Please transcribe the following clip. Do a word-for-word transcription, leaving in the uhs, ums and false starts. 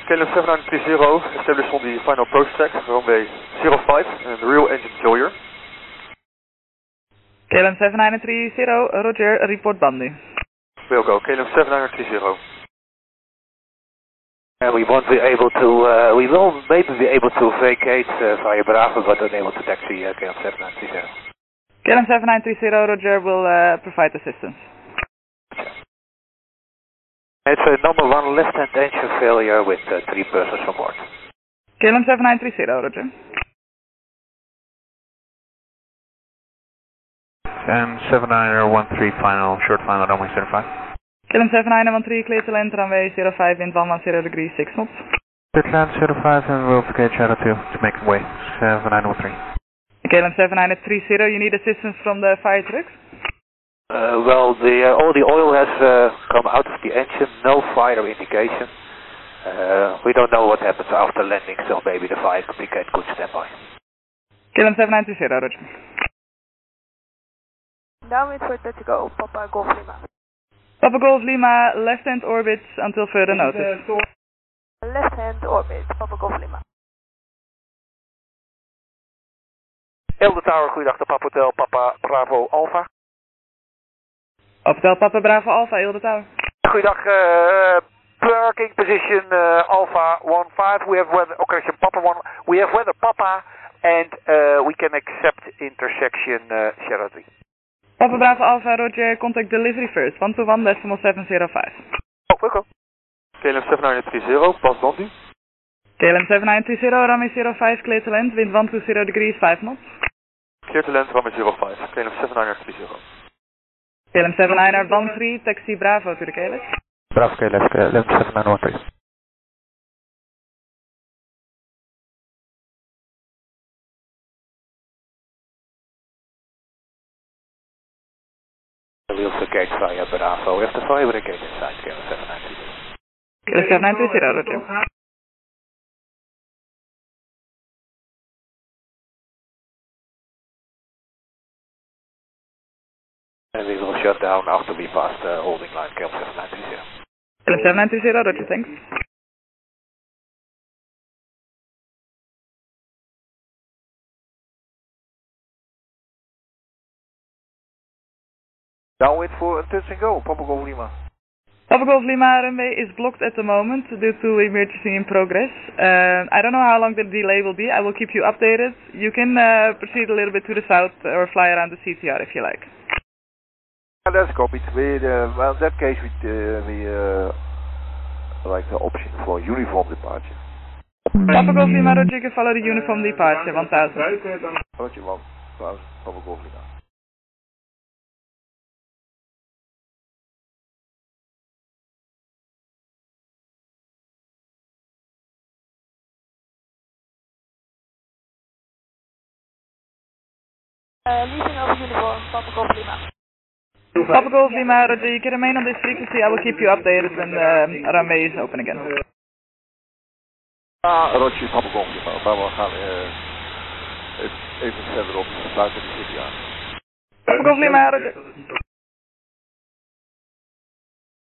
KLM seven nine three zero, established on the final approach track, runway zero five, and real engine failure. K L M seven nine three zero, Roger, report Bandu. We'll go, K L M seven nine three zero. And we won't be able to, uh, we will maybe be able to vacate uh, via Bravo, but unable to taxi uh, K L M seven nine three zero. K L M seven nine three zero, Roger, will uh, provide assistance. It's a number one left-hand engine failure with uh, three persons on board. K L M seven nine three zero, Roger. And seven nine one three final, short final, runway zero five. K L M seven nine one three, clear to land, runway zero five, wind one one zero degrees, six knots. Clear to land zero five and we'll vacate shadow two to make way, seven nine one three. K L M seven nine three zero, you need assistance from the fire trucks? Uh, well, the, uh, all the oil has uh, come out of the engine, no fire indication. Uh, we don't know what happens after landing, so maybe the fire could be get good standby. K L M seven nine three zero, Roger. Downwind for thirty go, Papa Golf Lima. Papa Golf Lima, left hand orbit until further notice. Left hand orbit, Papa Golf Lima. Elder Tower, goeiedag, de Papa Hotel, Papa Bravo Alpha. Hotel Papa Bravo Alpha, Elder Tower. Goeiedag, uh, parking position uh, Alpha one five, we have weather, occursion Papa one, we have weather Papa, and uh, we can accept intersection uh, Shadow three. Papa Bravo Alpha, Roger, contact delivery first, one two one decimal seven zero five. Oh, welcome. K L M seven nine three zero, pas Bandu. K L M seven nine three zero, runway zero five, clear to land, wind one two zero degrees, five knots. Clear to land, runway zero five, K L M seven nine three zero. K L M seven nine one three, taxi Bravo to the K L S. Bravo K L S, K L M seven nine one three. We'll vacate via Bravo. We have the fire brigade inside K L M seven nine three zero. K L M seven nine three zero, Roger. And we will shut down after we pass the holding line K L M seven nine three zero. K L M seven nine three zero, Roger, thanks. Downwind for touch and go, Papa Golf Lima. Papa Golf Lima runway is blocked at the moment due to emergency in progress. Uh, I don't know how long the delay will be. I will keep you updated. You can uh, proceed a little bit to the south or fly around the C T R if you like. Yeah, that's copied. We, uh, well, in that case, we, uh, we uh, like the option for uniform departure. Papa Golf Lima, Roger, you can follow the uniform departure, one thousand. Roger, one thousand, Papa Golf Lima. Uh, leaving over uniform, Papa Golf Lima. Papa Golf Lima, Roger, you can remain on this frequency. I will keep you updated when the um, runway is open again. Ah, Roger, Papa Golf Lima. Maar we gaan uh, even, even verderop, buiten de city aan. Papa Golf Lima, Roger.